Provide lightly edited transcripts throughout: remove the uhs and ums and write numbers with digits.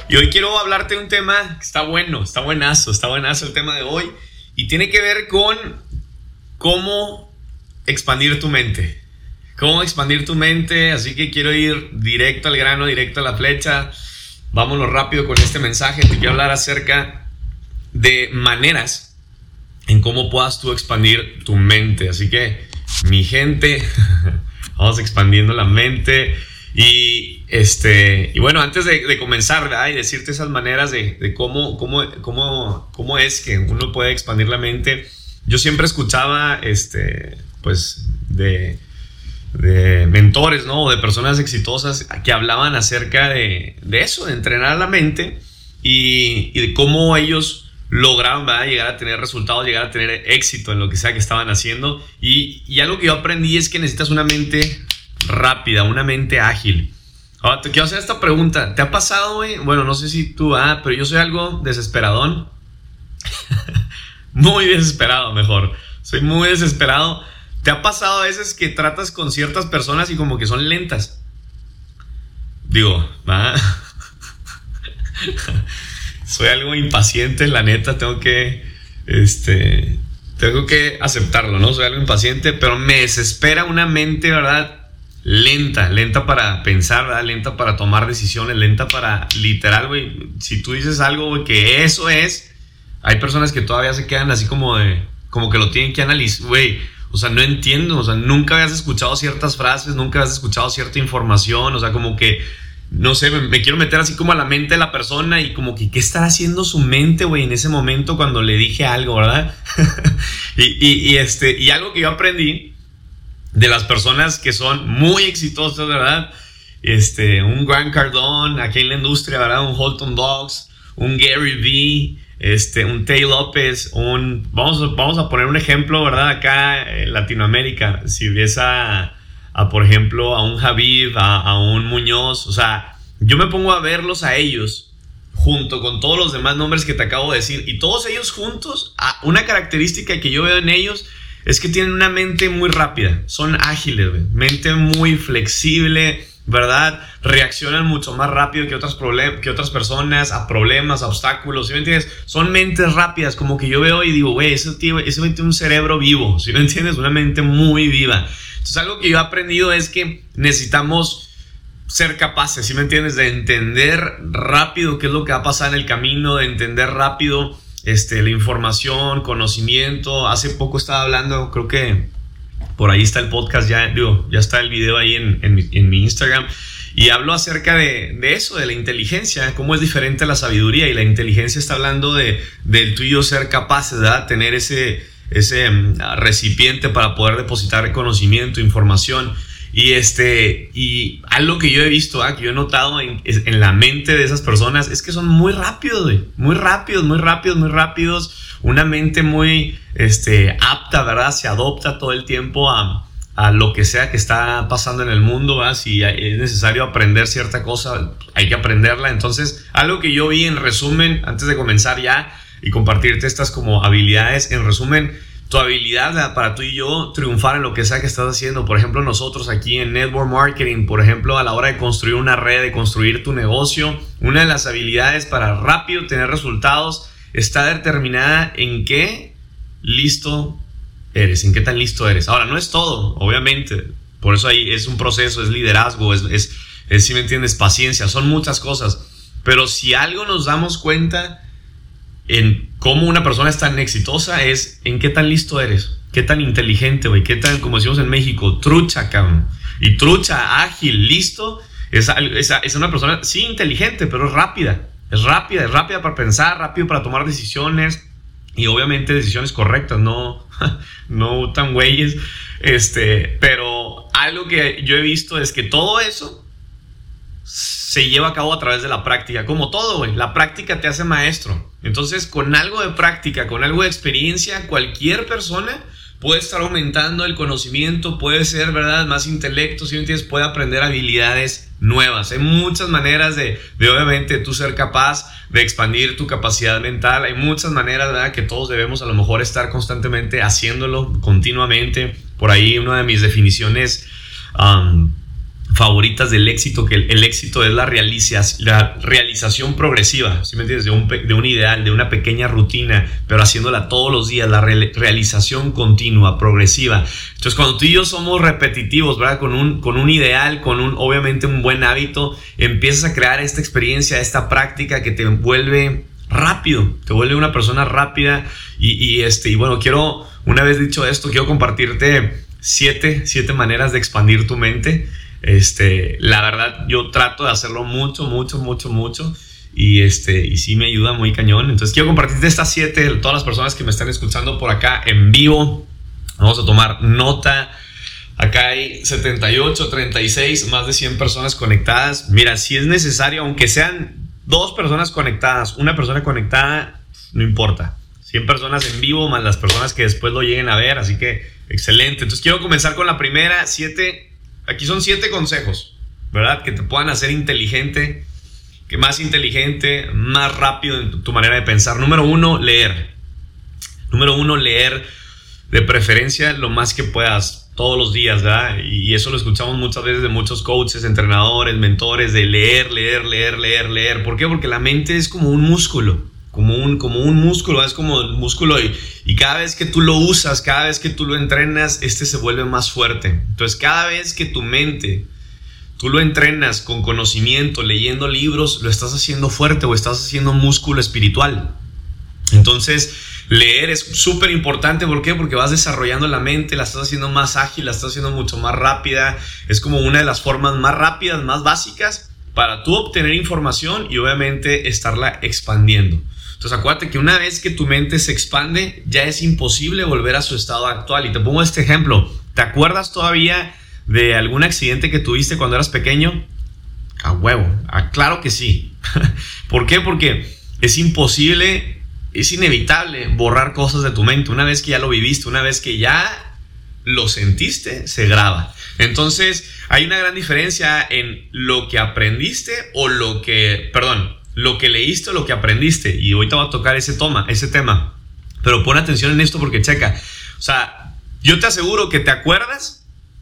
Y hoy quiero hablarte de un tema que está bueno, está buenazo el tema de hoy. Y tiene que ver con cómo expandir tu mente. Cómo expandir tu mente, así que quiero ir directo al grano, directo a la flecha. Vámonos rápido con este mensaje. Te quiero hablar acerca de maneras en cómo puedas tú expandir tu mente. Así que, mi gente, vamos expandiendo la mente. Y bueno, antes de comenzar, ¿verdad? Y decirte esas maneras de cómo es que uno puede expandir la mente. Yo siempre escuchaba, pues, de mentores, ¿no? O de personas exitosas que hablaban acerca de eso, de entrenar la mente y de cómo ellos lograban, ¿verdad?, llegar a tener resultados, llegar a tener éxito en lo que sea que estaban haciendo. Y algo que yo aprendí es que necesitas una mente rápida, una mente ágil. Ahora te quiero hacer esta pregunta. ¿Te ha pasado, güey? Bueno, no sé si tú, pero yo soy algo desesperadón. Muy desesperado, mejor. Soy muy desesperado. ¿Te ha pasado a veces que tratas con ciertas personas y como que son lentas? Digo, soy algo impaciente, la neta, tengo que aceptarlo, ¿no? Soy algo impaciente, pero me desespera una mente, ¿verdad? Lenta para pensar, ¿verdad? Lenta para tomar decisiones, lenta para, literal, güey, si tú dices algo, güey, que eso es, hay personas que todavía se quedan así como que lo tienen que analizar, güey, o sea, no entiendo, o sea, nunca habías escuchado ciertas frases, nunca habías escuchado cierta información, o sea, como que, no sé, me quiero meter así como a la mente de la persona y como que, ¿qué estará haciendo su mente, güey, en ese momento cuando le dije algo, ¿verdad? y algo que yo aprendí de las personas que son muy exitosas, ¿verdad? Un Grant Cardone, aquí en la industria, ¿verdad? Un Holton Dawes, un Gary Vee, un Tay López, vamos a poner un ejemplo, ¿verdad? Acá en Latinoamérica, si ves por ejemplo, a un Javib, a un Muñoz, o sea, yo me pongo a verlos a ellos junto con todos los demás nombres que te acabo de decir, y todos ellos juntos, una característica que yo veo en ellos es que tienen una mente muy rápida, son ágiles, güey. Mente muy flexible, ¿verdad? Reaccionan mucho más rápido que otras personas a problemas, a obstáculos, ¿sí me entiendes? Son mentes rápidas, como que yo veo y digo, güey, ese tiene un cerebro vivo, ¿sí me entiendes? Una mente muy viva. Entonces, algo que yo he aprendido es que necesitamos ser capaces, ¿sí me entiendes? De entender rápido qué es lo que va a pasar en el camino, de entender rápido la información, conocimiento. Hace poco estaba hablando, creo que por ahí está el podcast, ya está el video ahí en mi Instagram, y hablo acerca de eso, de la inteligencia, cómo es diferente la sabiduría, y la inteligencia está hablando del tú y yo ser capaces, ¿verdad? Tener ese recipiente para poder depositar conocimiento, información. Y algo que yo he visto, que yo he notado en la mente de esas personas es que son muy rápidos, güey. Muy rápidos. Una mente muy apta, ¿verdad? Se adopta todo el tiempo a lo que sea que está pasando en el mundo, ¿verdad? Si es necesario aprender cierta cosa, hay que aprenderla. Entonces, algo que yo vi en resumen, antes de comenzar ya y compartirte estas como habilidades, en resumen, tu habilidad, ¿verdad?, para tú y yo triunfar en lo que sea que estás haciendo. Por ejemplo, nosotros aquí en Network Marketing, por ejemplo, a la hora de construir una red, de construir tu negocio, una de las habilidades para rápido tener resultados está determinada en qué listo eres, en qué tan listo eres. Ahora, no es todo, obviamente, por eso ahí es un proceso, es liderazgo, es si me entiendes, paciencia, son muchas cosas. Pero si algo nos damos cuenta en cómo una persona es tan exitosa es en qué tan listo eres, qué tan inteligente, güey, qué tan, como decimos en México, trucha, cabrón. Y trucha, ágil, listo, es una persona, sí, inteligente, pero es rápida para pensar, rápido para tomar decisiones, y obviamente decisiones correctas, no tan güeyes. Pero algo que yo he visto es que todo eso se lleva a cabo a través de la práctica. Como todo, güey, la práctica te hace maestro. Entonces, con algo de práctica, con algo de experiencia, cualquier persona puede estar aumentando el conocimiento, puede ser, ¿verdad?, más intelecto, ¿sí me entiendes? Puede aprender habilidades nuevas. Hay muchas maneras de obviamente tú ser capaz de expandir tu capacidad mental. Hay muchas maneras, ¿verdad?, que todos debemos a lo mejor estar constantemente haciéndolo continuamente. Por ahí una de mis definiciones favoritas del éxito, que el éxito es la realización progresiva, ¿sí me entiendes? De un ideal, de una pequeña rutina, pero haciéndola todos los días, la realización continua, progresiva. Entonces, cuando tú y yo somos repetitivos, ¿verdad? Con un ideal, obviamente un buen hábito, empiezas a crear esta experiencia, esta práctica que te vuelve rápido, te vuelve una persona rápida. Y bueno, una vez dicho esto, quiero compartirte 7 maneras de expandir tu mente. La verdad, yo trato de hacerlo mucho, y sí me ayuda muy cañón. Entonces quiero compartirte estas 7, todas las personas que me están escuchando por acá en vivo. Vamos a tomar nota. Acá hay 78, 36, más de 100 personas conectadas. Mira, si es necesario, aunque sean 2 personas conectadas, 1 persona conectada, no importa. 100 personas en vivo, más las personas que después lo lleguen a ver. Así que, excelente. Entonces quiero comenzar con la primera, 7. Aquí son 7 consejos, ¿verdad? Que te puedan hacer más inteligente, más rápido en tu manera de pensar. Número 1, leer. Leer de preferencia lo más que puedas, todos los días, ¿verdad? Y eso lo escuchamos muchas veces de muchos coaches, entrenadores, mentores, de leer. ¿Por qué? Porque la mente es como un músculo. Como un músculo, es como el músculo y cada vez que tú lo usas, cada vez que tú lo entrenas, se vuelve más fuerte. Entonces, cada vez que tu mente, tú lo entrenas con conocimiento, leyendo libros, lo estás haciendo fuerte o estás haciendo músculo espiritual. Entonces, leer es súper importante. ¿Por qué? Porque vas desarrollando la mente, la estás haciendo más ágil, la estás haciendo mucho más rápida. Es como una de las formas más rápidas, más básicas para tú obtener información y obviamente estarla expandiendo. Entonces acuérdate que una vez que tu mente se expande, ya es imposible volver a su estado actual. Y te pongo este ejemplo. ¿Te acuerdas todavía de algún accidente que tuviste cuando eras pequeño? A huevo. Claro que sí. ¿Por qué? Porque es imposible, es inevitable borrar cosas de tu mente. Una vez que ya lo viviste, una vez que ya lo sentiste, se graba. Entonces hay una gran diferencia en lo que aprendiste lo que leíste o lo que aprendiste. Y ahorita voy a tocar ese tema. Pero pon atención en esto porque checa. O sea, yo te aseguro que te acuerdas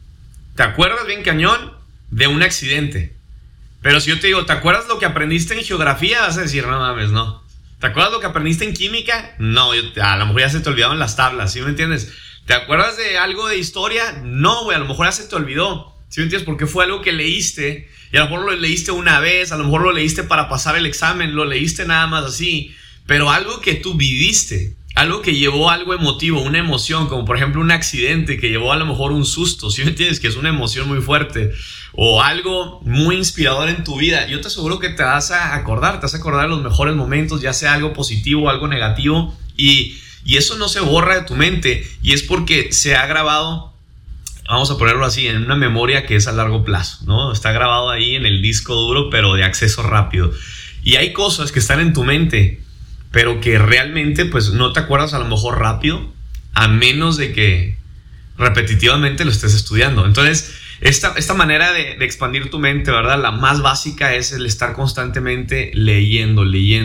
bien cañón de un accidente. Pero si yo te digo, ¿te acuerdas lo que aprendiste en geografía? Vas a decir, no mames, no. ¿Te acuerdas lo que aprendiste en química? No, a lo mejor ya se te olvidaron las tablas, ¿sí me entiendes? ¿Te acuerdas de algo de historia? No, güey, a lo mejor ya se te olvidó. ¿Sí me entiendes? Porque fue algo que leíste. Y a lo mejor lo leíste una vez, a lo mejor lo leíste para pasar el examen, lo leíste nada más así, pero algo que tú viviste, algo que llevó algo emotivo, una emoción, como por ejemplo un accidente que llevó a lo mejor un susto, ¿sí me entiendes? Que es una emoción muy fuerte, o algo muy inspirador en tu vida. Yo te aseguro que te vas a acordar de los mejores momentos, ya sea algo positivo o algo negativo, y eso no se borra de tu mente, y es porque se ha grabado, vamos a ponerlo así, en una memoria que es a largo plazo, ¿no? Está grabado ahí en el disco duro, pero de acceso rápido. Y hay cosas que están en tu mente, pero que realmente pues no te acuerdas a lo mejor rápido, a menos de que repetitivamente lo estés estudiando. Entonces, esta manera de expandir tu mente, ¿verdad? La más básica es el estar constantemente leyendo.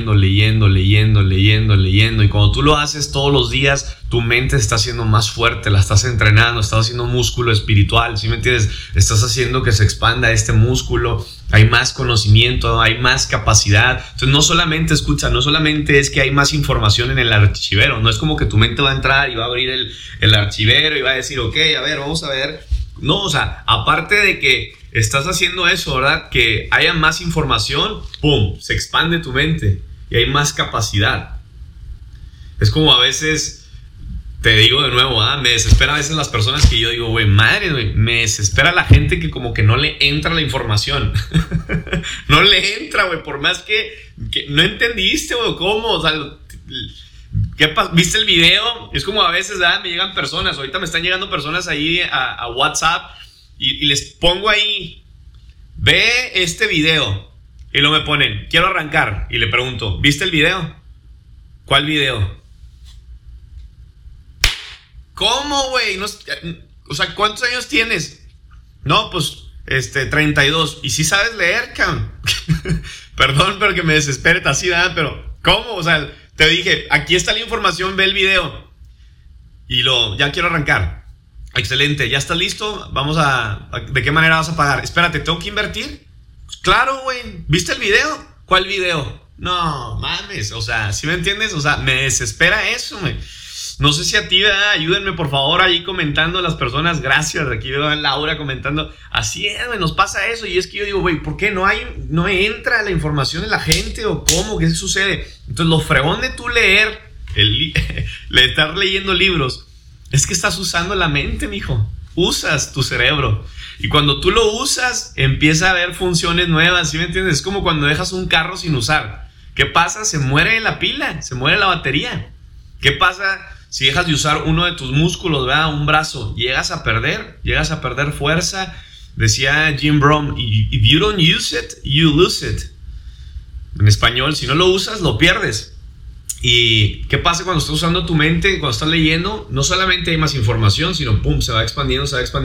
Y cuando tú lo haces todos los días, tu mente está haciendo más fuerte, la estás entrenando, estás haciendo músculo espiritual, ¿sí me entiendes? Estás haciendo que se expanda este músculo, hay más conocimiento, hay más capacidad. Entonces no solamente es que hay más información en el archivero, no es como que tu mente va a entrar y va a abrir el archivero y va a decir, ok, a ver, vamos a ver. No, o sea, aparte de que estás haciendo eso, ¿verdad? Que haya más información, ¡pum!, se expande tu mente y hay más capacidad. Es como a veces, te digo de nuevo, me desespera a veces las personas que yo digo, güey, me desespera la gente que como que no le entra la información. No le entra, güey, por más que no entendiste, güey, cómo, o sea, ¿viste el video? Es como a veces, me llegan personas, ahorita me están llegando personas ahí a WhatsApp y les pongo ahí, ve este video, y luego me ponen, quiero arrancar, y le pregunto, ¿viste el video? ¿Cuál video? ¿Cómo, güey? No, o sea, ¿cuántos años tienes? No, pues, 32. ¿Y si sabes leer, cabrón? Perdón, pero que me desespere así, ¿verdad? Pero, ¿cómo? O sea, te dije, aquí está la información, ve el video. Y ya quiero arrancar. Excelente, ¿ya estás listo? ¿De qué manera vas a pagar? Espérate, ¿tengo que invertir? Claro, güey. ¿Viste el video? ¿Cuál video? No, mames, o sea, ¿sí me entiendes? O sea, me desespera eso, güey. No sé si a ti, ¿verdad? Ayúdenme, por favor, ahí comentando las personas. Gracias, aquí veo a Laura comentando. Así es, güey, nos pasa eso. Y es que yo digo, güey, ¿por qué no entra la información en la gente? ¿O cómo? ¿Qué sucede? Entonces, lo fregón de tú estar leyendo libros, es que estás usando la mente, mijo. Usas tu cerebro. Y cuando tú lo usas, empieza a haber funciones nuevas, ¿sí me entiendes? Es como cuando dejas un carro sin usar. ¿Qué pasa? Se muere la pila, se muere la batería. ¿Qué pasa si dejas de usar uno de tus músculos, ¿verdad? Un brazo? Llegas a perder fuerza. Decía Jim Brown, if you don't use it, you lose it. En español, si no lo usas, lo pierdes. ¿Y qué pasa cuando estás usando tu mente? Cuando estás leyendo, no solamente hay más información, sino pum, se va expandiendo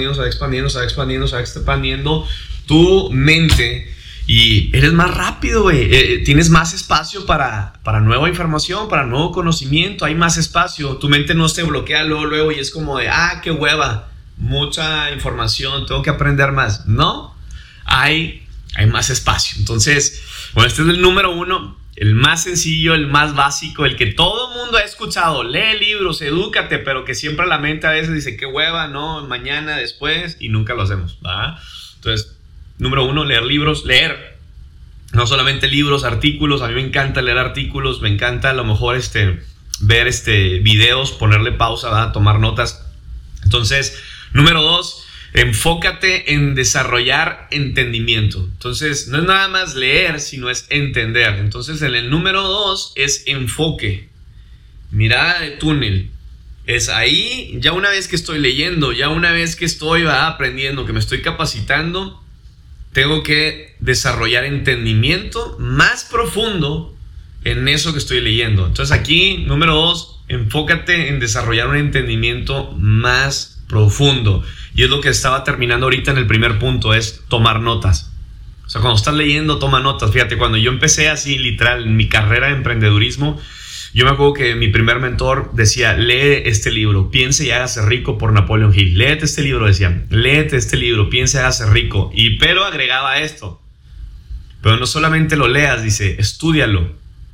tu mente y eres más rápido, güey. Tienes más espacio para nueva información, para nuevo conocimiento, hay más espacio. Tu mente no se bloquea luego y es como de, qué hueva, mucha información, tengo que aprender más. No, hay más espacio. Entonces, bueno, este es el número 1. El más sencillo, el más básico, el que todo mundo ha escuchado. Lee libros, edúcate, pero que siempre la mente a veces dice, qué hueva, no, mañana, después, y nunca lo hacemos, ¿verdad? Entonces, número 1, leer libros, leer. No solamente libros, artículos. A mí me encanta leer artículos, me encanta a lo mejor ver videos, ponerle pausa, ¿verdad? Tomar notas. Entonces, número 2, enfócate en desarrollar entendimiento. Entonces, no es nada más leer, sino es entender. Entonces, el número 2 es enfoque. Mirada de túnel. Es ahí, ya una vez que estoy leyendo, ya una vez que estoy aprendiendo, que me estoy capacitando, tengo que desarrollar entendimiento más profundo en eso que estoy leyendo. Entonces, aquí, número 2, enfócate en desarrollar un entendimiento más profundo. Y es lo que estaba terminando ahorita en el primer punto, es tomar notas. O sea, cuando estás leyendo, toma notas. Fíjate, cuando yo empecé así, literal, en mi carrera de emprendedurismo, yo me acuerdo que mi primer mentor decía, lee este libro, Piense y hágase rico, por Napoleon Hill. Léete este libro, decía, léete este libro, Piense y hágase rico. Pero agregaba esto. Pero no solamente lo leas, dice, estúdialo,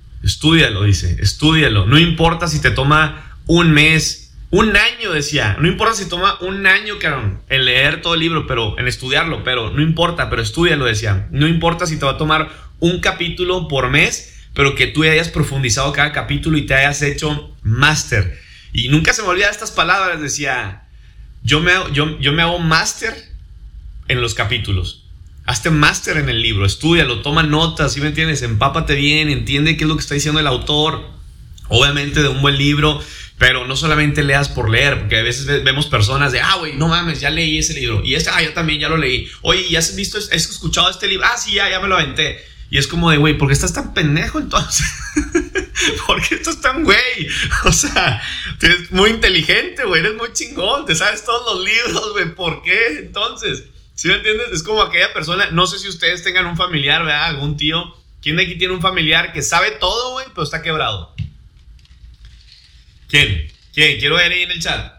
dice, estúdialo. No importa si te toma un mes, un año, decía, no importa si toma un año, cabrón, en leer todo el libro, pero en estudiarlo, pero no importa, pero estúdialo, decía. No importa si te va a tomar un capítulo por mes, pero que tú hayas profundizado cada capítulo y te hayas hecho máster. Y nunca se me olvida estas palabras, decía, yo me hago máster en los capítulos. Hazte máster en el libro, estúdialo, toma notas, ¿sí me entiendes? Empápate bien, entiende qué es lo que está diciendo el autor, obviamente de un buen libro. Pero no solamente leas por leer, porque a veces vemos personas de, güey, no mames, ya leí ese libro. Y yo también ya lo leí. Oye, ¿ya has escuchado este libro? Sí, ya me lo aventé. Y es como de, güey, ¿por qué estás tan pendejo entonces? ¿Por qué estás tan güey? O sea, eres muy inteligente, güey, eres muy chingón, te sabes todos los libros, güey, ¿por qué entonces? ¿Sí me entiendes? Es como aquella persona, no sé si ustedes tengan un familiar, ¿verdad? Algún tío. ¿Quién de aquí tiene un familiar que sabe todo, güey, pero está quebrado? ¿Quién? Quiero ver ahí en el chat.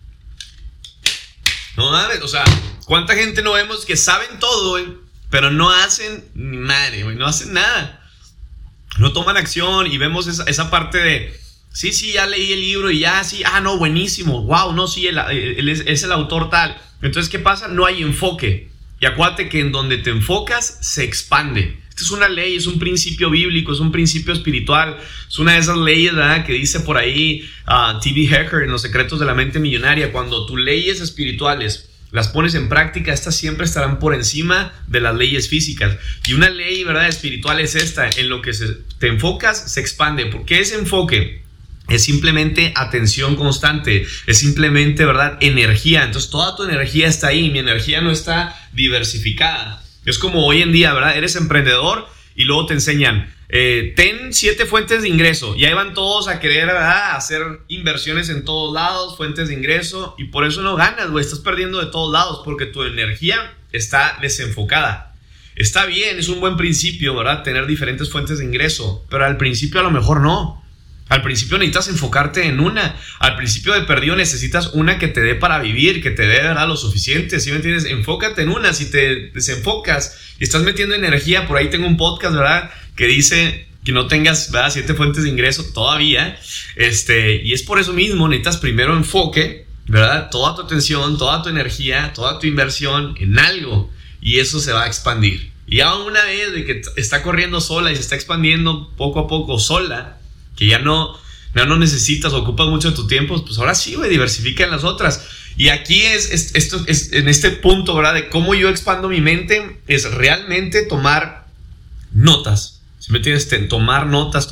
No mames, o sea, ¿cuánta gente no vemos que saben todo, güey, pero no hacen ni madre, güey, no hacen nada? No toman acción y vemos esa parte de, sí, ya leí el libro y ya, sí, no, buenísimo, wow, no, sí, él es el autor tal. Entonces, ¿qué pasa? No hay enfoque. Y acuérdate que en donde te enfocas, se expande. Esta es una ley, es un principio bíblico, es un principio espiritual. Es una de esas leyes, ¿verdad?, que dice por ahí T.B. Hecker en Los Secretos de la Mente Millonaria. Cuando tus leyes espirituales las pones en práctica, estas siempre estarán por encima de las leyes físicas. Y una ley, ¿verdad?, espiritual es esta. En lo que te enfocas, se expande. ¿Por qué ese enfoque? Es simplemente atención constante, es simplemente, ¿verdad?, energía. Entonces toda tu energía está ahí, mi energía no está diversificada. Es como hoy en día, ¿verdad? Eres emprendedor y luego te enseñan, ten 7 fuentes de ingreso. Y ahí van todos a querer, ¿verdad?, hacer inversiones en todos lados, fuentes de ingreso. Y por eso no ganas, güey, estás perdiendo de todos lados porque tu energía está desenfocada. Está bien, es un buen principio, ¿verdad?, tener diferentes fuentes de ingreso, pero al principio a lo mejor no. Al principio necesitas enfocarte en una. Al principio de perdido necesitas una que te dé para vivir, que te dé, ¿verdad?, lo suficiente. ¿Sí me entiendes? Enfócate en una. Si te desenfocas y estás metiendo energía, por ahí tengo un podcast, ¿verdad?, que dice que no tengas, ¿verdad?, 7 fuentes de ingreso todavía. Y es por eso mismo, necesitas primero enfoque, ¿verdad? Toda tu atención, toda tu energía, toda tu inversión en algo. Y eso se va a expandir. Y ya una vez de que está corriendo sola y se está expandiendo poco a poco sola, que ya no necesitas, ocupas mucho de tu tiempo, pues ahora sí, güey, diversifica en las otras. Y aquí esto es en este punto, ¿verdad?, de cómo yo expando mi mente, es realmente tomar notas. ¿Sí me entiendes? Tomar notas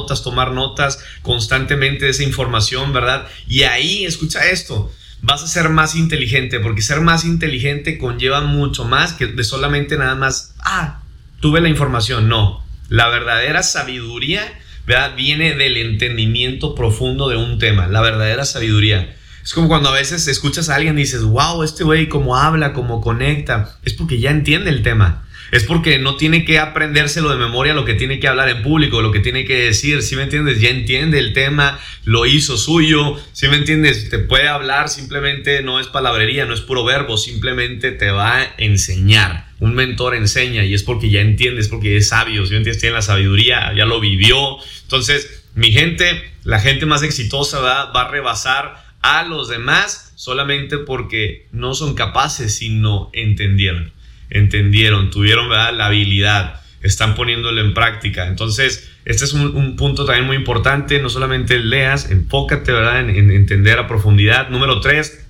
constantemente de esa información, ¿verdad? Y ahí, escucha esto, vas a ser más inteligente, porque ser más inteligente conlleva mucho más que de solamente nada más, tuve la información. No, la verdadera sabiduría, ¿verdad?, viene del entendimiento profundo de un tema, la verdadera sabiduría. Es como cuando a veces escuchas a alguien y dices, wow, este güey cómo habla, cómo conecta. Es porque ya entiende el tema. Es porque no tiene que aprendérselo de memoria lo que tiene que hablar en público, lo que tiene que decir. ¿Sí me entiendes? Ya entiende el tema, lo hizo suyo. ¿Sí me entiendes? Te puede hablar, simplemente no es palabrería, no es puro verbo, simplemente te va a enseñar. Un mentor enseña y es porque ya entiende, es porque es sabio. ¿Sí me entiendes? Tiene la sabiduría, ya lo vivió. Entonces, mi gente, la gente más exitosa va a rebasar a los demás solamente porque no son capaces, sino entendieron, tuvieron, ¿verdad?, la habilidad, están poniéndolo en práctica. Entonces, este es un punto también muy importante. No solamente leas, enfócate, ¿verdad?, en entender a profundidad. Número 3,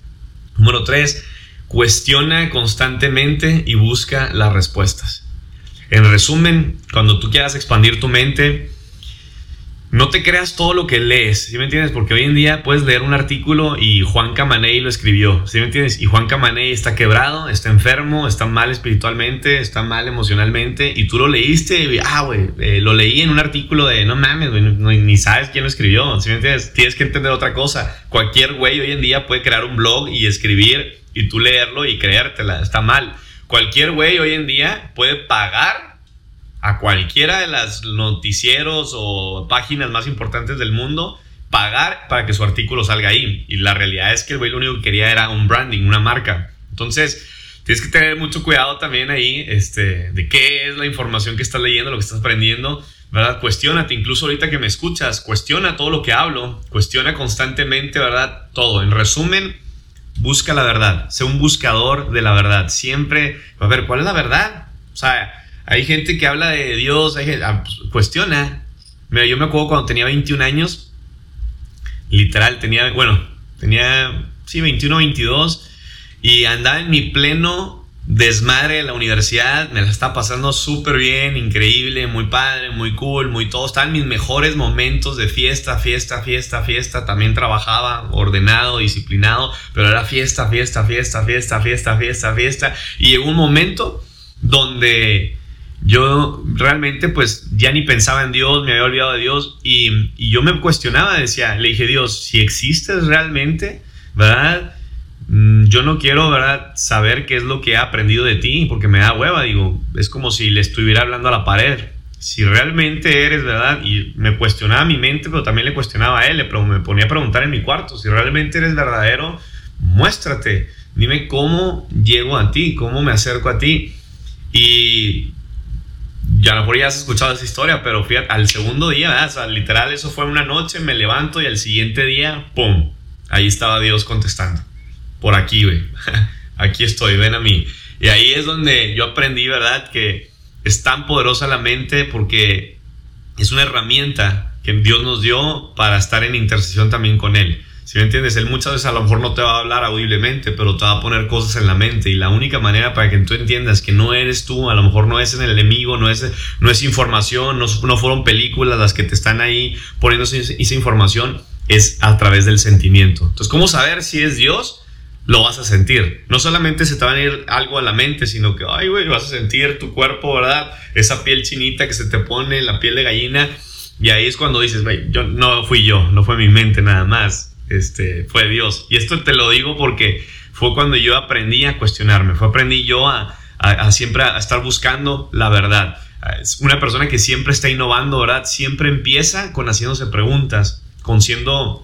cuestiona constantemente y busca las respuestas. En resumen, cuando tú quieras expandir tu mente, no te creas todo lo que lees, ¿sí me entiendes? Porque hoy en día puedes leer un artículo y Juan Camaney lo escribió, ¿sí me entiendes? Y Juan Camaney está quebrado, está enfermo, está mal espiritualmente, está mal emocionalmente, y tú lo leíste y, lo leí en un artículo de, no mames, güey, ni sabes quién lo escribió, ¿sí me entiendes? Tienes que entender otra cosa. Cualquier güey hoy en día puede crear un blog y escribir y tú leerlo y creértela, está mal. Cualquier güey hoy en día puede pagar a cualquiera de las noticieros o páginas más importantes del mundo, pagar para que su artículo salga ahí. Y la realidad es que el güey lo único que quería era un branding, una marca. Entonces, tienes que tener mucho cuidado también ahí, de qué es la información que estás leyendo, lo que estás aprendiendo, ¿verdad? Cuestiónate, incluso ahorita que me escuchas, cuestiona todo lo que hablo, cuestiona constantemente, ¿verdad?, todo. En resumen, busca la verdad, sé un buscador de la verdad. Siempre, a ver, ¿cuál es la verdad? O sea, hay gente que habla de Dios, cuestiona. Mira, yo me acuerdo cuando tenía 21 años, literal, tenía 21, 22, y andaba en mi pleno desmadre de la universidad, me la estaba pasando súper bien, increíble, muy padre, muy cool, muy todo. Estaba en mis mejores momentos de fiesta, también trabajaba ordenado, disciplinado, pero era fiesta, y llegó un momento donde yo realmente pues ya ni pensaba en Dios, me había olvidado de Dios, y yo me cuestionaba, le dije, Dios, si existes realmente, ¿verdad?, yo no quiero, ¿verdad?, saber qué es lo que he aprendido de ti, porque me da hueva. Digo, es como si le estuviera hablando a la pared. Si realmente eres, ¿verdad? Y me cuestionaba mi mente, pero también le cuestionaba a él, me ponía a preguntar en mi cuarto, si realmente eres verdadero, muéstrate, dime cómo llego a ti, cómo me acerco a ti. Y ya a lo mejor ya has escuchado esa historia, pero fíjate, al segundo día, ¿verdad?, o sea, literal, eso fue una noche, me levanto y al siguiente día, ¡pum!, ahí estaba Dios contestando. Por aquí, güey, aquí estoy, ven a mí. Y ahí es donde yo aprendí, ¿verdad?, que es tan poderosa la mente, porque es una herramienta que Dios nos dio para estar en intercesión también con Él. ¿Sí me entiendes? Él muchas veces a lo mejor no te va a hablar audiblemente, pero te va a poner cosas en la mente, y la única manera para que tú entiendas que no eres tú, a lo mejor no es en el enemigo, no es información, no fueron películas las que te están ahí poniendo esa información, es a través del sentimiento. Entonces, ¿cómo saber si es Dios? Lo vas a sentir. No solamente se te va a ir algo a la mente, sino que, ay, güey, vas a sentir tu cuerpo, ¿verdad? Esa piel chinita que se te pone, la piel de gallina. Y ahí es cuando dices, güey, no fue mi mente nada más, fue Dios. Y esto te lo digo porque fue cuando yo aprendí a cuestionarme, aprendí yo a siempre a estar buscando la verdad. Es una persona que siempre está innovando, ¿verdad? Siempre empieza con haciéndose preguntas. con siendo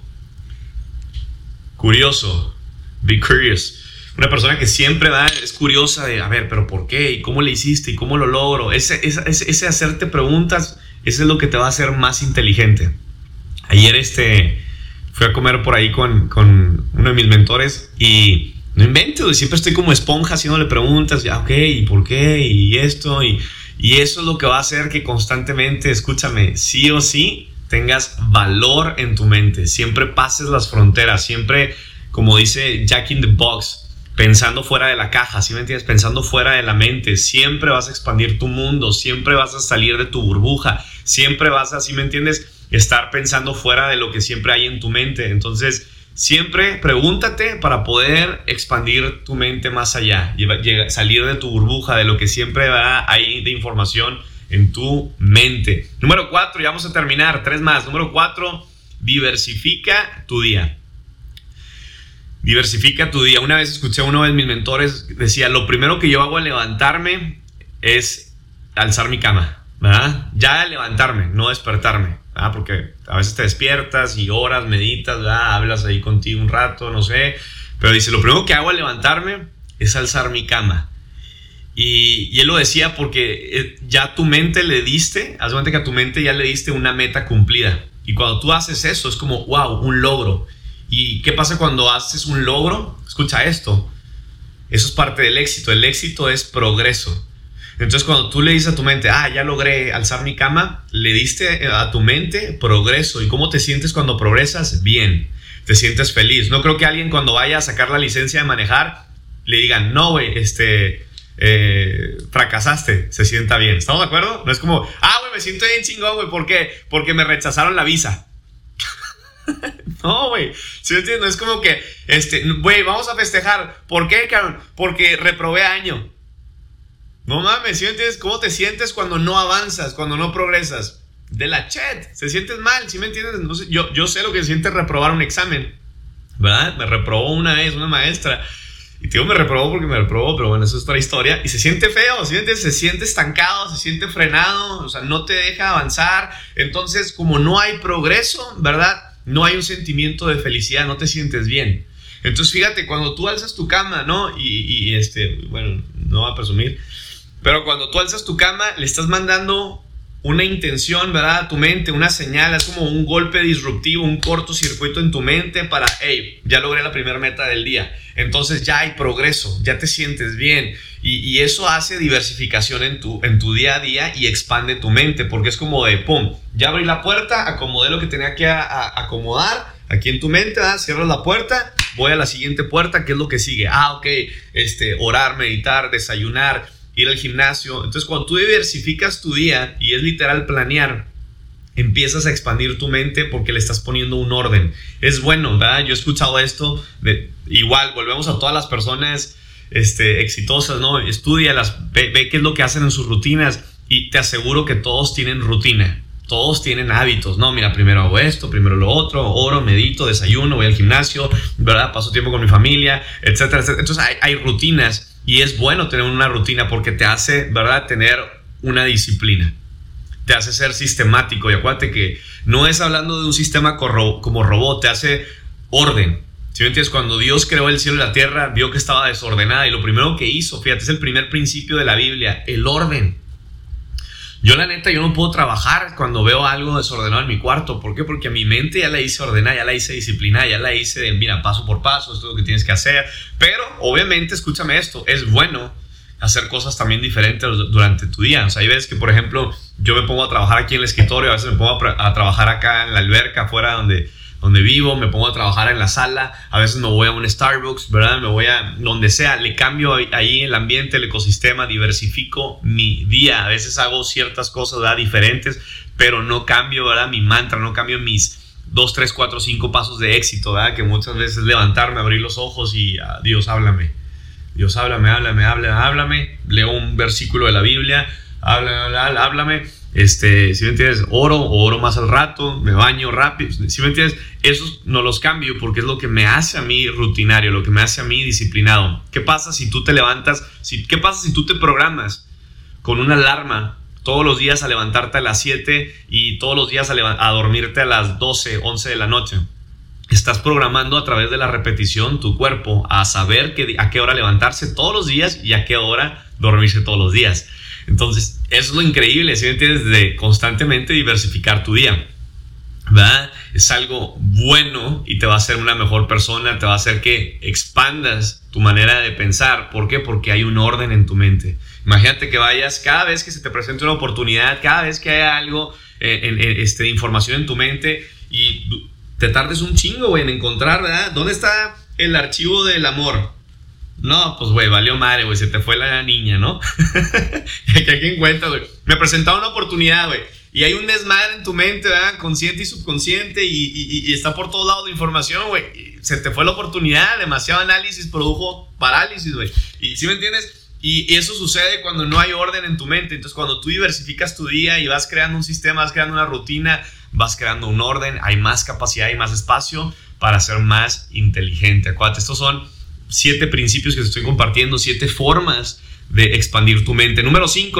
curioso. Be curious. Una persona que siempre es curiosa de, a ver, pero ¿por qué? ¿Y cómo le hiciste? ¿Y cómo lo logro? Ese hacerte preguntas, eso es lo que te va a hacer más inteligente. Ayer fui a comer por ahí con uno de mis mentores y no invento, siempre estoy como esponja haciéndole preguntas, ya, ok, ¿y por qué? Y esto, y eso es lo que va a hacer que constantemente, escúchame, sí o sí, tengas valor en tu mente, siempre pases las fronteras, siempre, como dice Jack in the Box, pensando fuera de la caja, ¿sí me entiendes? Pensando fuera de la mente, siempre vas a expandir tu mundo, siempre vas a salir de tu burbuja, siempre vas a, ¿sí me entiendes?, estar pensando fuera de lo que siempre hay en tu mente. Entonces, siempre pregúntate para poder expandir tu mente más allá, salir de tu burbuja, de lo que siempre va ahí de información en tu mente. Número 4, ya vamos a terminar, 3 más. Número 4, diversifica tu día. Diversifica tu día. Una vez escuché a uno de mis mentores, decía, lo primero que yo hago al levantarme es alzar mi cama, ¿verdad? Ya al levantarme, no despertarme, ¿verdad? Porque a veces te despiertas y horas, meditas, ¿verdad? Hablas ahí contigo un rato, no sé. Pero dice, lo primero que hago al levantarme es alzar mi cama. Y él lo decía porque ya tu mente le diste, haz de cuenta que a tu mente ya le diste una meta cumplida. Y cuando tú haces eso, es como, wow, un logro. ¿Y qué pasa cuando haces un logro? Escucha esto. Eso es parte del éxito. El éxito es progreso. Entonces, cuando tú le dices a tu mente, ya logré alzar mi cama, le diste a tu mente progreso. ¿Y cómo te sientes cuando progresas? Bien. Te sientes feliz. No creo que alguien cuando vaya a sacar la licencia de manejar le digan, no, güey, fracasaste. Se sienta bien. ¿Estamos de acuerdo? No es como, güey, me siento bien chingón, güey. ¿Por qué? Porque me rechazaron la visa. No, güey, ¿sí me entiendes? No es como que, güey, vamos a festejar. ¿Por qué, cabrón? Porque reprobé año. No mames, ¿sí me entiendes? ¿Cómo te sientes cuando no avanzas, cuando no progresas? De la chat, se sientes mal, ¿sí me entiendes? No sé, yo sé lo que se siente reprobar un examen, ¿verdad? Me reprobó una vez una maestra. Y digo, me reprobó porque me reprobó, pero bueno, eso es otra historia. Y se siente feo, ¿sí me entiendes? Se siente estancado, se siente frenado, o sea, no te deja avanzar. Entonces, como no hay progreso, ¿verdad? No hay un sentimiento de felicidad, no te sientes bien. Entonces, fíjate, cuando tú alzas tu cama, ¿no? Bueno, no voy a presumir, pero cuando tú alzas tu cama, le estás mandando una intención, ¿verdad? A tu mente, una señal, es como un golpe disruptivo, un cortocircuito en tu mente para, hey, ya logré la primera meta del día. Entonces ya hay progreso, ya te sientes bien. Y eso hace diversificación en tu día a día y expande tu mente, porque es como de, pum, ya abrí la puerta, acomodé lo que tenía que acomodar aquí en tu mente, ¿verdad? Cierras la puerta, voy a la siguiente puerta, ¿qué es lo que sigue? Ok, orar, meditar, desayunar, ir al gimnasio. Entonces, cuando tú diversificas tu día, y es literal planear, empiezas a expandir tu mente porque le estás poniendo un orden. Es bueno, ¿verdad? Yo he escuchado esto, igual, volvemos a todas las personas exitosas, ¿no? Estúdialas, ve qué es lo que hacen en sus rutinas y te aseguro que todos tienen rutina, todos tienen hábitos, ¿no? Mira, primero hago esto, primero lo otro, oro, medito, desayuno, voy al gimnasio, ¿verdad? Paso tiempo con mi familia, etcétera, etcétera. Entonces hay rutinas y es bueno tener una rutina porque te hace, ¿verdad?, tener una disciplina, te hace ser sistemático. Y acuérdate que no es hablando de un sistema como robot, te hace orden. ¿Sí me entiendes? Cuando Dios creó el cielo y la tierra, vio que estaba desordenada y lo primero que hizo, fíjate, es el primer principio de la Biblia, el orden. Yo la neta, yo no puedo trabajar cuando veo algo desordenado en mi cuarto. ¿Por qué? Porque a mi mente ya la hice ordenada, ya la hice disciplinada, ya la hice de, mira, paso por paso, esto es lo que tienes que hacer. Pero, obviamente, escúchame esto, es bueno hacer cosas también diferentes durante tu día. O sea, hay veces que, por ejemplo, yo me pongo a trabajar aquí en el escritorio, a veces me pongo a trabajar acá en la alberca, afuera donde vivo, me pongo a trabajar en la sala, a veces me voy a un Starbucks, ¿verdad? Me voy a donde sea, le cambio ahí el ambiente, el ecosistema, diversifico mi día. A veces hago ciertas cosas, ¿verdad?, diferentes, pero no cambio, ¿verdad?, mi mantra, no cambio mis 2, 3, 4, 5 pasos de éxito, ¿verdad?, que muchas veces levantarme, abrir los ojos y Dios, háblame. Dios, háblame. Leo un versículo de la Biblia, háblame. Si me entiendes, oro más al rato, me baño rápido. Si me entiendes, esos no los cambio porque es lo que me hace a mí rutinario, lo que me hace a mí disciplinado. ¿Qué pasa si tú te levantas? ¿Qué pasa si tú te programas con una alarma todos los días a levantarte a las 7 y todos los días a dormirte a las 12, 11 de la noche. Estás programando a través de la repetición tu cuerpo a saber a qué hora levantarse todos los días y a qué hora dormirse todos los días. Entonces, eso es lo increíble, ¿sí me entiendes? De constantemente diversificar tu día, ¿verdad? Es algo bueno y te va a hacer una mejor persona, te va a hacer que expandas tu manera de pensar. ¿Por qué? Porque hay un orden en tu mente. Imagínate que vayas cada vez que se te presente una oportunidad, cada vez que haya algo de información en tu mente y te tardes un chingo, güey, en encontrar, ¿verdad? ¿Dónde está el archivo del amor? No, pues, güey, valió madre, güey, se te fue la niña, ¿no? ¿Qué encuentras, güey? Me presentaba una oportunidad, güey, y hay un desmadre en tu mente, ¿verdad? Consciente y subconsciente, y está por todos lados de información, güey. Se te fue la oportunidad, demasiado análisis produjo parálisis, güey. ¿Y sí me entiendes? Y eso sucede cuando no hay orden en tu mente. Entonces, cuando tú diversificas tu día y vas creando un sistema, vas creando una rutina, vas creando un orden, hay más capacidad y más espacio para ser más inteligente. Acuérdate, estos son 7 principios que te estoy compartiendo, 7 formas de expandir tu mente. Número 5,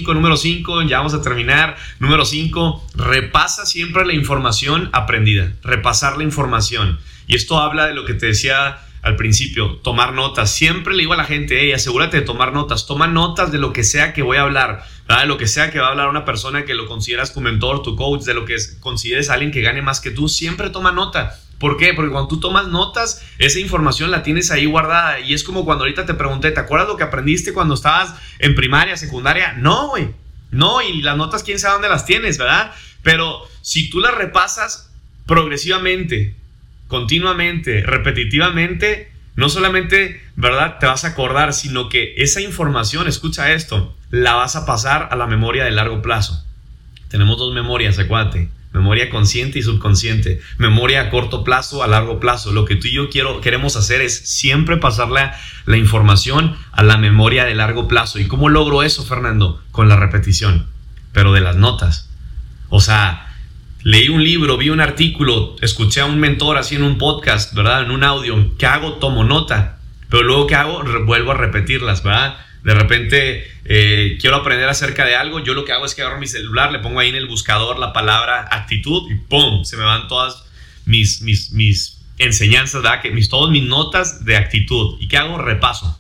ya vamos a terminar. Número 5, repasa siempre la información aprendida. Repasar la información. Y esto habla de lo que te decía al principio, tomar notas. Siempre le digo a la gente, asegúrate de tomar notas. Toma notas de lo que sea que voy a hablar, ¿verdad? De lo que sea que va a hablar una persona que lo consideras tu mentor, tu coach, de lo que consideres a alguien que gane más que tú. Siempre toma nota. ¿Por qué? Porque cuando tú tomas notas, esa información la tienes ahí guardada. Y es como cuando ahorita te pregunté, ¿te acuerdas lo que aprendiste cuando estabas en primaria, secundaria? No, güey. No, y las notas quién sabe dónde las tienes, ¿verdad? Pero si tú las repasas progresivamente, continuamente, repetitivamente, no solamente, ¿verdad?, te vas a acordar, sino que esa información, escucha esto, la vas a pasar a la memoria de largo plazo. Tenemos 2 memorias, acuérdate. Memoria consciente y subconsciente. Memoria a corto plazo, a largo plazo. Lo que tú y yo queremos hacer es siempre pasar la información a la memoria de largo plazo. ¿Y cómo logro eso, Fernando? Con la repetición, pero de las notas. O sea, leí un libro, vi un artículo, escuché a un mentor así en un podcast, ¿verdad? En un audio. ¿Qué hago? Tomo nota. Pero luego, ¿qué hago? Vuelvo a repetirlas, ¿verdad? De repente quiero aprender acerca de algo. Yo lo que hago es que agarro mi celular, le pongo ahí en el buscador la palabra actitud y ¡pum! Se me van todas mis enseñanzas, ¿verdad? Todas mis notas de actitud. ¿Y qué hago? Repaso.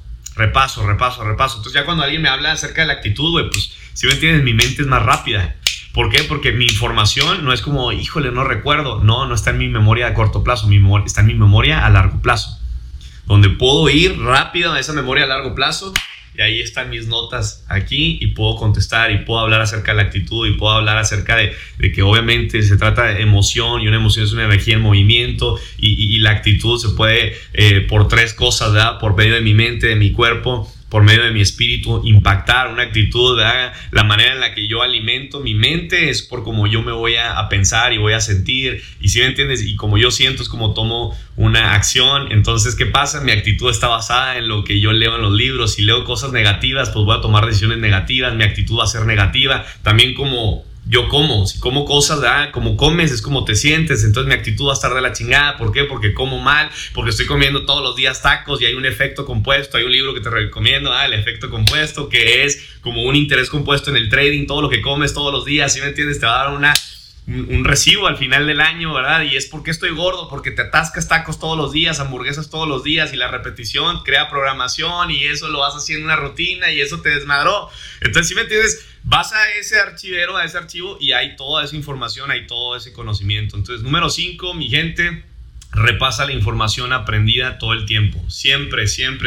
Entonces ya cuando alguien me habla acerca de la actitud, güey, pues si me entiendes, mi mente es más rápida. ¿Por qué? Porque mi información no es como, híjole, no recuerdo. No está en mi memoria a corto plazo, está en mi memoria a largo plazo. Donde puedo ir rápido a esa memoria a largo plazo. Y ahí están mis notas aquí y puedo contestar y puedo hablar acerca de la actitud y puedo hablar acerca de que obviamente se trata de emoción y una emoción es una energía en movimiento y la actitud se puede por 3 cosas, ¿verdad? Por medio de mi mente, de mi cuerpo, por medio de mi espíritu, impactar una actitud, ¿verdad? La manera en la que yo alimento mi mente es por cómo yo me voy a pensar y voy a sentir, y si me entiendes, y como yo siento es como tomo una acción. Entonces, ¿qué pasa? Mi actitud está basada en lo que yo leo en los libros. Si leo cosas negativas, pues voy a tomar decisiones negativas, mi actitud va a ser negativa. También como yo como, si como cosas, ¿verdad? Como comes es como te sientes, entonces mi actitud va a estar de la chingada. ¿Por qué? Porque como mal, porque estoy comiendo todos los días tacos y hay un efecto compuesto. Hay un libro que te recomiendo, el efecto compuesto, que es como un interés compuesto en el trading. Todo lo que comes todos los días, ¿sí me entiendes? Te va a dar un recibo al final del año, ¿verdad? Y es porque estoy gordo, porque te atascas tacos todos los días, hamburguesas todos los días, y la repetición crea programación y eso lo vas haciendo una rutina y eso te desmadró. Entonces, ¿sí me entiendes? Vas a ese archivero, a ese archivo, y hay toda esa información, hay todo ese conocimiento. Entonces, número 5, mi gente, repasa la información aprendida todo el tiempo. Siempre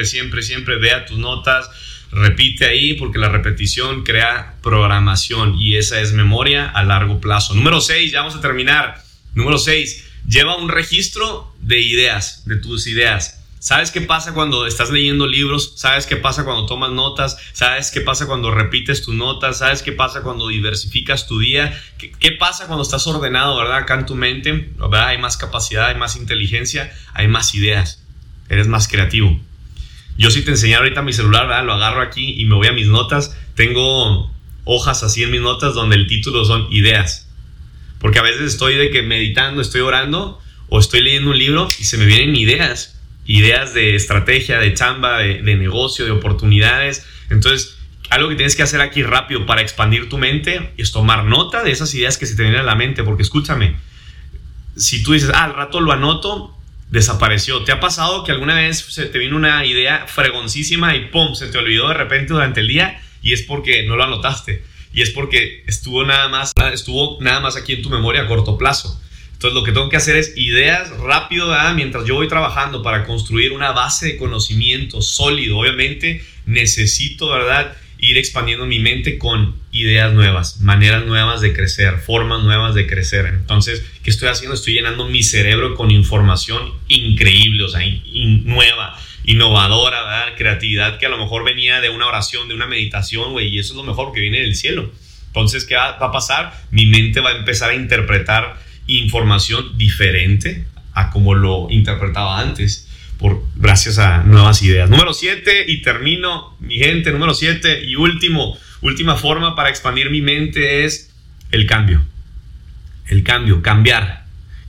vea tus notas, repite ahí, porque la repetición crea programación y esa es memoria a largo plazo. Número 6, ya vamos a terminar. Número 6, lleva un registro de ideas, de tus ideas. ¿Sabes qué pasa cuando estás leyendo libros? ¿Sabes qué pasa cuando tomas notas? ¿Sabes qué pasa cuando repites tus notas? ¿Sabes qué pasa cuando diversificas tu día? ¿Qué pasa cuando estás ordenado, verdad? Acá en tu mente, ¿verdad? Hay más capacidad, hay más inteligencia, hay más ideas. Eres más creativo. Yo sí te enseñé ahorita mi celular, ¿verdad? Lo agarro aquí y me voy a mis notas. Tengo hojas así en mis notas donde el título son ideas. Porque a veces estoy de que meditando, estoy orando o estoy leyendo un libro y se me vienen ideas de estrategia, de chamba, de negocio, de oportunidades. Entonces, algo que tienes que hacer aquí rápido para expandir tu mente es tomar nota de esas ideas que se te vienen a la mente, porque escúchame, si tú dices, al rato lo anoto, desapareció. ¿Te ha pasado que alguna vez se te vino una idea fregoncísima y pum, se te olvidó de repente durante el día? Y es porque no lo anotaste, y es porque estuvo nada más aquí en tu memoria a corto plazo. Entonces lo que tengo que hacer es ideas rápido, ¿verdad? Mientras yo voy trabajando para construir una base de conocimiento sólido. Obviamente necesito, ¿verdad?, ir expandiendo mi mente con ideas nuevas, maneras nuevas de crecer, formas nuevas de crecer. Entonces, ¿qué estoy haciendo? Estoy llenando mi cerebro con información increíble, o sea, nueva, innovadora, ¿verdad? Creatividad que a lo mejor venía de una oración, de una meditación, güey, y eso es lo mejor porque viene del cielo. Entonces, ¿qué va a pasar? Mi mente va a empezar a interpretar información diferente a como lo interpretaba antes, gracias a nuevas ideas. Número 7, y termino, mi gente, número 7 y última forma para expandir mi mente es el cambio. El cambio, cambiar,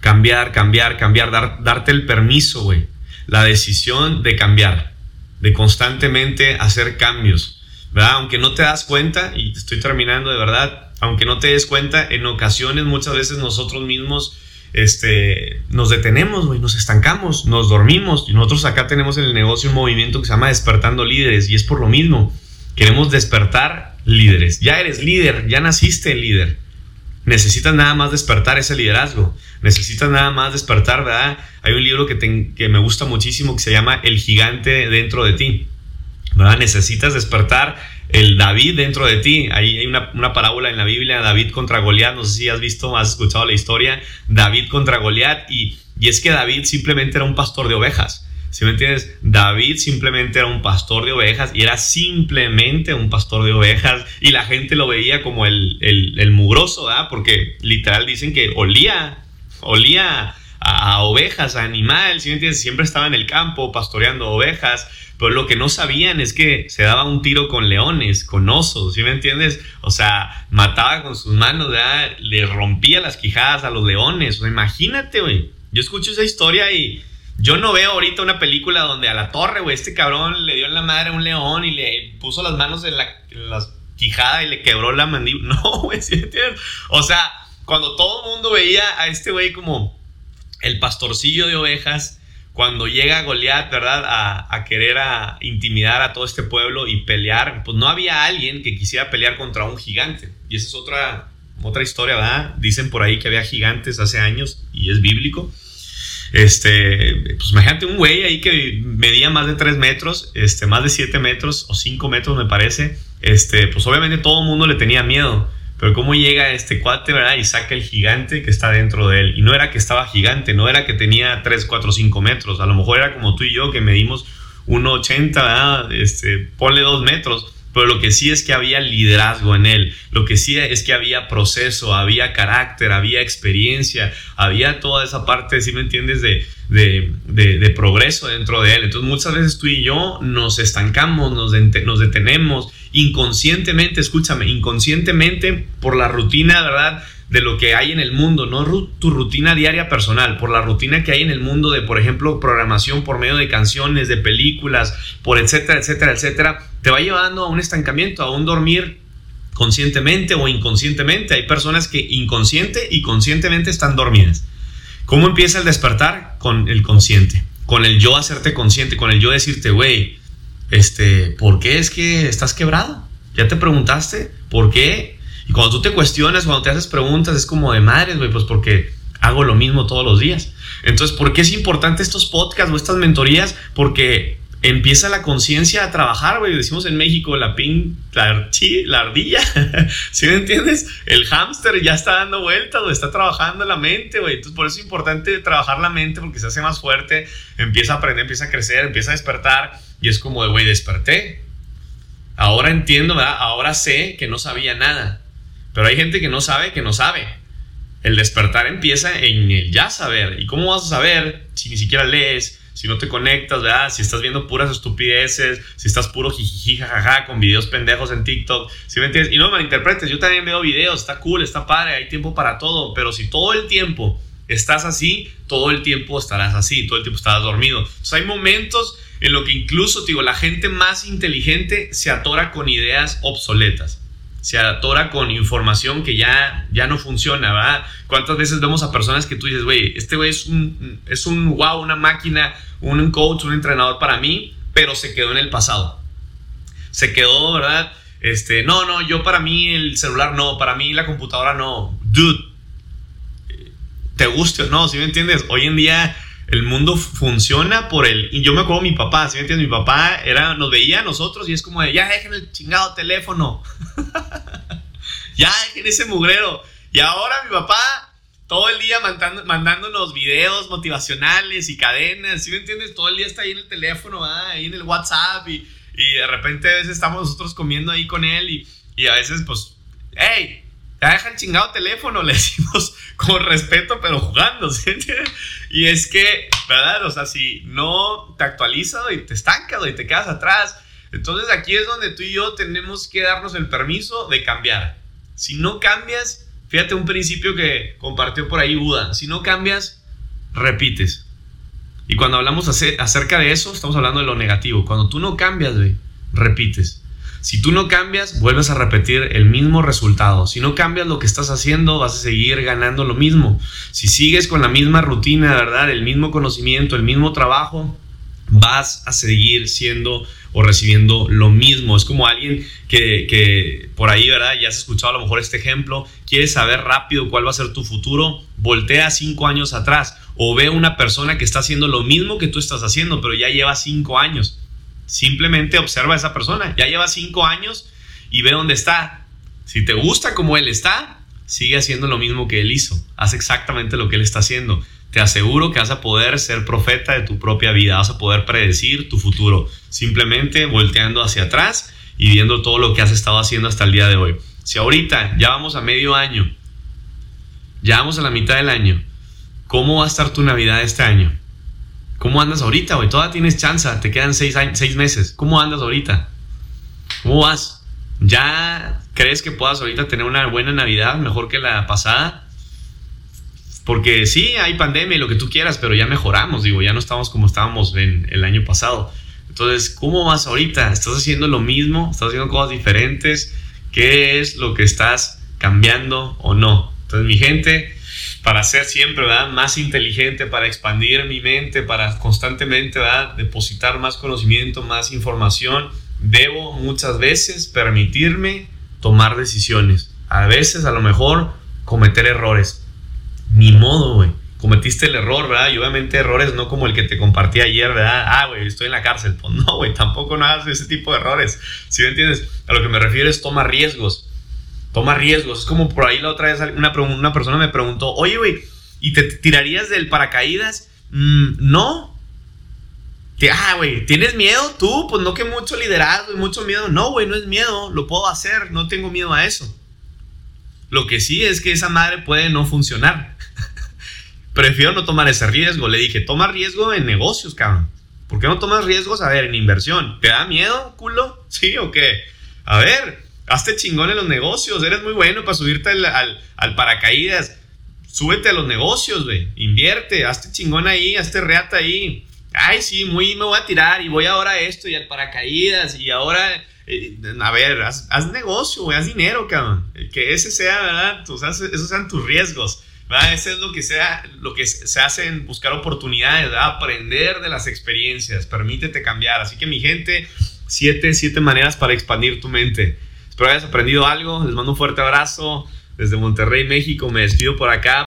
darte el permiso, güey, la decisión de cambiar, de constantemente hacer cambios, ¿verdad? Aunque no te das cuenta, y estoy terminando de verdad, aunque no te des cuenta, en ocasiones, muchas veces nosotros mismos nos detenemos, güey, nos estancamos, nos dormimos. Y nosotros acá tenemos en el negocio un movimiento que se llama Despertando Líderes, y es por lo mismo. Queremos despertar líderes. Ya eres líder, ya naciste líder. Necesitas nada más despertar ese liderazgo. Necesitas nada más despertar, ¿verdad? Hay un libro que me gusta muchísimo que se llama El gigante dentro de ti, ¿verdad? Necesitas despertar el David dentro de ti. Ahí hay una parábola en la Biblia, David contra Goliat. No sé si has visto, has escuchado la historia, David contra Goliat. Y es que David simplemente era un pastor de ovejas. ¿Sí me entiendes? David simplemente era un pastor de ovejas, y era simplemente un pastor de ovejas, y la gente lo veía como el mugroso, ¿verdad? Porque literal dicen que olía a ovejas, a animal, ¿sí me entiendes? Siempre estaba en el campo pastoreando ovejas. Pero lo que no sabían es que se daba un tiro con leones, con osos, ¿sí me entiendes? O sea, mataba con sus manos, ¿verdad? Le rompía las quijadas a los leones. O sea, imagínate, güey. Yo escucho esa historia y yo no veo ahorita una película donde a la torre, güey, este cabrón le dio en la madre a un león y le puso las manos en la quijada y le quebró la mandíbula. No, güey, ¿sí me entiendes? O sea, cuando todo el mundo veía a este güey como el pastorcillo de ovejas, cuando llega Goliat, ¿verdad?, a querer intimidar a todo este pueblo y pelear, pues no había alguien que quisiera pelear contra un gigante. Y esa es otra historia, ¿verdad? Dicen por ahí que había gigantes hace años y es bíblico. Pues imagínate un güey ahí que medía más de 3 metros, más de 7 metros o 5 metros me parece. Pues obviamente todo el mundo le tenía miedo. Pero cómo llega este cuate, ¿verdad?, y saca el gigante que está dentro de él. Y no era que estaba gigante, no era que tenía 3, 4, 5 metros. A lo mejor era como tú y yo, que medimos 1,80, ¿verdad? Ponle 2 metros. Pero lo que sí es que había liderazgo en él. Lo que sí es que había proceso, había carácter, había experiencia, había toda esa parte, ¿sí me entiendes?, de progreso dentro de él. Entonces muchas veces tú y yo nos estancamos, nos detenemos inconscientemente, escúchame, inconscientemente por la rutina, ¿verdad?, de lo que hay en el mundo, no tu rutina diaria personal, por la rutina que hay en el mundo de, por ejemplo, programación por medio de canciones, de películas, por etcétera, etcétera, etcétera, te va llevando a un estancamiento, a un dormir conscientemente o inconscientemente. Hay personas que inconsciente y conscientemente están dormidas. ¿Cómo empieza el despertar? Con el consciente, con el yo hacerte consciente, con el yo decirte, güey, ¿por qué es que estás quebrado? ¿Ya te preguntaste por qué? Y cuando tú te cuestionas, cuando te haces preguntas, es como de madres, güey, pues porque hago lo mismo todos los días. Entonces, ¿por qué es importante estos podcasts o estas mentorías? Porque empieza la conciencia a trabajar, güey. Decimos en México, la ardilla, ¿sí me entiendes? El hámster ya está dando vueltas, güey, está trabajando la mente, güey. Entonces, por eso es importante trabajar la mente, porque se hace más fuerte, empieza a aprender, empieza a crecer, empieza a despertar. Y es como de, güey, desperté. Ahora entiendo, ¿verdad? Ahora sé que no sabía nada. Pero hay gente que no sabe que no sabe. El despertar empieza en el ya saber. ¿Y cómo vas a saber si ni siquiera lees, si no te conectas, ¿verdad? Si estás viendo puras estupideces, si estás puro jijiji, jajaja, con videos pendejos en TikTok, ¿sí me entiendes? Y no me malinterpretes, yo también veo videos, está cool, está padre, hay tiempo para todo. Pero si todo el tiempo estás así, todo el tiempo estarás así, todo el tiempo estarás dormido. Entonces hay momentos en lo que incluso, te digo, la gente más inteligente se atora con ideas obsoletas. Se atora con información que ya no funciona, ¿verdad? ¿Cuántas veces vemos a personas que tú dices, güey, este güey es un wow, una máquina, un coach, un entrenador para mí, pero se quedó en el pasado? Se quedó, ¿verdad? No, yo para mí el celular no, para mí la computadora no. Dude, te guste o no, ¿sí me entiendes? Hoy en día el mundo funciona y yo me acuerdo de mi papá, ¿sí me entiendes? Mi papá nos veía a nosotros y es como de, ya dejen el chingado teléfono. Ya dejen ese mugrero. Y ahora mi papá todo el día mandándonos videos motivacionales y cadenas, ¿sí me entiendes? Todo el día está ahí en el teléfono, ¿verdad? Ahí en el WhatsApp y de repente a veces estamos nosotros comiendo ahí con él y a veces pues, hey, ya deja el chingado teléfono, le decimos con respeto pero jugando, ¿sí entiendes? Y es que, ¿verdad? O sea, si no te actualizas y te estancas y te quedas atrás, entonces aquí es donde tú y yo tenemos que darnos el permiso de cambiar. Si no cambias, fíjate un principio que compartió por ahí Buda, si no cambias, repites. Y cuando hablamos acerca de eso, estamos hablando de lo negativo. Cuando tú no cambias, repites. Si tú no cambias, vuelves a repetir el mismo resultado. Si no cambias lo que estás haciendo, vas a seguir ganando lo mismo. Si sigues con la misma rutina, ¿verdad? El mismo conocimiento, el mismo trabajo, vas a seguir siendo o recibiendo lo mismo. Es como alguien que por ahí, ¿verdad? Ya has escuchado a lo mejor este ejemplo. Quieres saber rápido cuál va a ser tu futuro, voltea 5 años atrás o ve una persona que está haciendo lo mismo que tú estás haciendo, pero ya lleva 5 años. Simplemente observa a esa persona. Ya lleva 5 años y ve dónde está. Si te gusta como él está, sigue haciendo lo mismo que él hizo. Haz exactamente lo que él está haciendo. Te aseguro que vas a poder ser profeta de tu propia vida. Vas a poder predecir tu futuro. Simplemente volteando hacia atrás y viendo todo lo que has estado haciendo hasta el día de hoy. Si ahorita ya vamos a medio año, ya vamos a la mitad del año, ¿cómo va a estar tu Navidad este año? ¿Cómo andas ahorita, güey? Todavía tienes chance, te quedan 6 meses. ¿Cómo andas ahorita? ¿Cómo vas? ¿Ya crees que puedas ahorita tener una buena Navidad, mejor que la pasada? Porque sí, hay pandemia y lo que tú quieras, pero ya mejoramos, ya no estamos como estábamos en el año pasado. Entonces, ¿cómo vas ahorita? ¿Estás haciendo lo mismo? ¿Estás haciendo cosas diferentes? ¿Qué es lo que estás cambiando o no? Entonces, mi gente, para ser siempre, ¿verdad?, más inteligente, para expandir mi mente, para constantemente, ¿verdad?, depositar más conocimiento, más información, debo muchas veces permitirme tomar decisiones. A veces, a lo mejor, cometer errores. Ni modo, güey. Cometiste el error, ¿verdad? Y obviamente errores no como el que te compartí ayer, ¿verdad? Güey, estoy en la cárcel. Pues no, güey, tampoco no hagas ese tipo de errores. ¿Sí me entiendes? A lo que me refiero es toma riesgos. Toma riesgos. Es como por ahí la otra vez una persona me preguntó, oye, güey, ¿y te tirarías del paracaídas? No. Güey, ¿tienes miedo tú? Pues no, que mucho liderazgo y mucho miedo. No, güey, no es miedo. Lo puedo hacer. No tengo miedo a eso. Lo que sí es que esa madre puede no funcionar. Prefiero no tomar ese riesgo. Le dije, toma riesgo en negocios, cabrón. ¿Por qué no tomas riesgos? A ver, en inversión. ¿Te da miedo, culo? ¿Sí o qué? A ver, hazte chingón en los negocios. Eres muy bueno para subirte al paracaídas. Súbete a los negocios, güey. Invierte, hazte chingón ahí, hazte reata ahí. Ay, sí, me voy a tirar y voy ahora a esto y al paracaídas y ahora... a ver, haz negocio, güey, haz dinero, cabrón. Que ese sea, ¿verdad? Esos sean tus riesgos, ¿verdad? Ese es lo que se hace en buscar oportunidades, ¿verdad? Aprender de las experiencias, permítete cambiar. Así que, mi gente, 7 maneras para expandir tu mente. Espero hayas aprendido algo. Les mando un fuerte abrazo desde Monterrey, México. Me despido por acá.